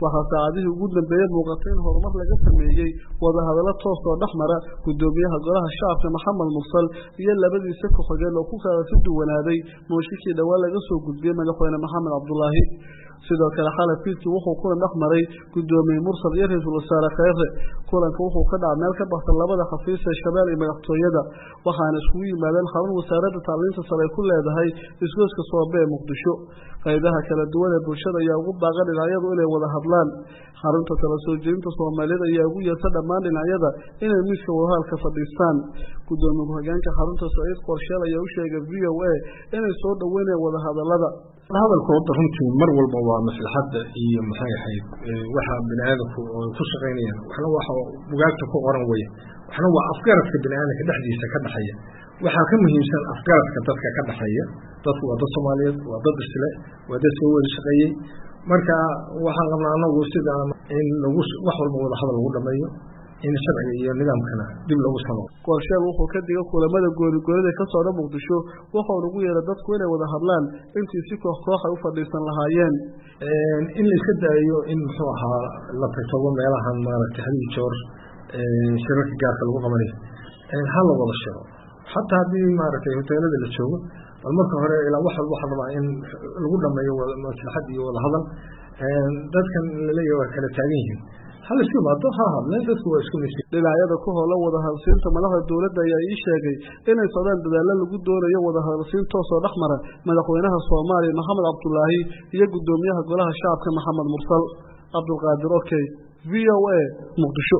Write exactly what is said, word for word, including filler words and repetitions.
waxaa saacadihii ugu dambeeyay muuqatay in horumar laga sameeyey wadahadalo toos oo dhexmara gudoomiyaha golaha shacabka Maxamed Mursal iyo labadiisa ku-xigeen oo ku kala duwanaaday mooshinkii dhawaan laga soo gudbiyay madaxweyne Maxamed Cabdullaahi sidoo kale xalafkiisu wuxuu kulan dhexmaray gudoomiye Mursal iyo ra'iisul wasaare Khayre kulanka wuxuu ka dhacay meel ka baxsan labada xafiis ee shabeelle iyo madaxtooyada waxaana iskugu yimaadeen xarun wasaaradda tacliinta sare ku leedahay isgoyska Soobe ee Muqdisho qaybaha kala duwan ee bulshada ayaa ugu baaqan dhinacyadu inay wada hadlaan xarunta kala soo jeedinta Soomaaliyeed ayaa ugu yeertay dhammaan dhinacyada inay miiska wadahadalka fadhiistaan gudoomiye ku-xigeenka xarunta Saciid Qorsheel ayaa u sheegay V O A inay soo dhaweynayaan wadahadalada hadalkooda runtii mar walba waa maslaxada iyo maxay ahayd waxa bini'aadamku ku shaqeynayaan waxna waxa bugaagta ku qoran way waxna waa afgaradka bini'aadamka dhexdiisa ka dhaxaya waxa ka muhiimsan afgaradka dadka ka dhaxaya dadku waa dad Soomaaliyeed waa dad isla waa dad soo wada shaqeeyay marka waxaan qabnaa anagu sida in lagu wax walba wada hadal lagu dhameeyo in sharciga iyo nidaamkana dib loogu sameeyo qorsheel wuxuu ka dhigay kulamada goori-goorida ka soo dhan Muqdisho wuxuu ugu yeeray dadku inay wada hadlaan intii si koox koox ay u fadhiisan lahaayeen in la iska daayo in muxuu ahaa la tago meelahan maaragtay hadii joor shirarka gaarka lagu qabanayo hal la wada shiro xataa hadii maaragtay hoteelada la joogo bal marka hore ilaa wax walba waxa rabaa in lagu dhameeyo maslaxad iyo wada hadal dadkan la leeyahay waa kala taagan yihiin hal si baado ha hadleen dadku waa isku nisbay dhinacyada ku howla wada hadalsiinta madaxda dawladda ayaa ii sheegay inay socdaan dadaalo lagu doonayo wada hadalsiin toos oo dhexmara madaxweynaha Soomaaliya Maxamed Cabdullaahi iyo gudoomiyaha golaha shacabka Maxamed Mursal Abdulqaadir Okay V O A Muqdisho.